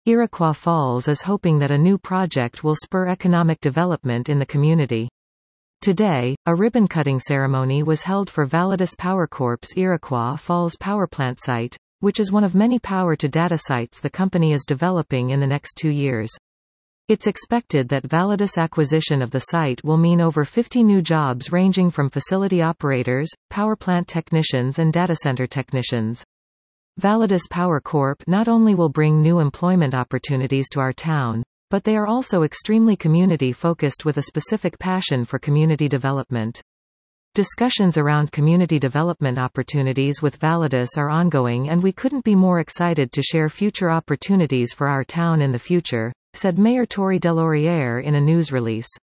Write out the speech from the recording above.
Iroquois Falls is hoping that a new project will spur economic development in the community. Today, a ribbon-cutting ceremony was held for Validus Power Corp's Iroquois Falls power plant site, which is one of many power-to-data sites the company is developing in the next 2 years. It's expected that Validus' acquisition of the site will mean over 50 new jobs ranging from facility operators, power plant technicians and data center technicians. Validus Power Corp not only will bring new employment opportunities to our town, but they are also extremely community-focused with a specific passion for community development. Discussions around community development opportunities with Validus are ongoing, and we couldn't be more excited to share future opportunities for our town in the future, said Mayor Tory Deloriere in a news release.